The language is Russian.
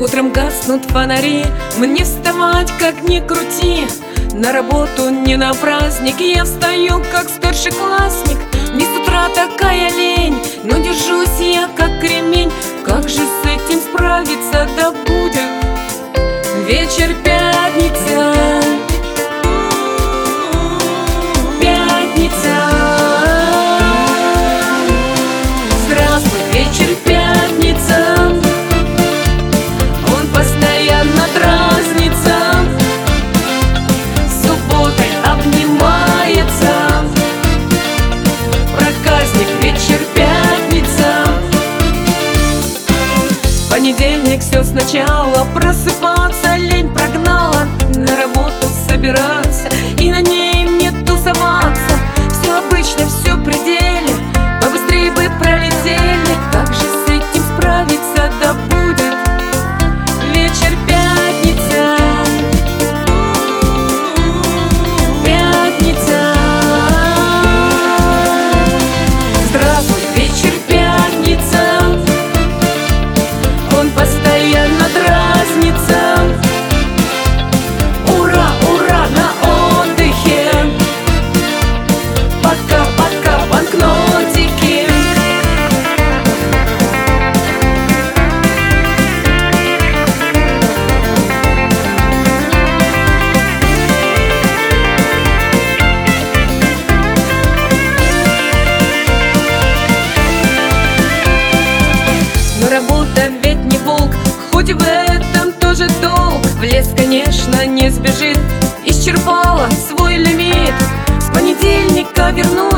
Утром гаснут фонари, мне вставать как ни крути. На работу не на праздник, я встаю как старшеклассник. Мне с утра такая лень, но держусь я как кремень. Как же с этим справиться, да будет вечер пятница. Пятница. Здравствуй, вечер пятница. Он постоянно дразнится, с субботой обнимается. Проказник, вечер пятница. Понедельник все сначала, просыпаться лень прогнала. На работу собираться и на ней мне тусоваться. Все обычно, все в пределе, побыстрее бы пролетели. Как же с этим справиться, да будет вечер пятница. Пятница. Здравствуй, вечер пятница. Он постоянно дразнится. Ура, ура, на отдыхе. Пока, пока, банкнотики. Но работа ведь не волк, хоть и в этом тоже долг. В лес, конечно, не сбежит, исчерпала свой лимит. С понедельника вернусь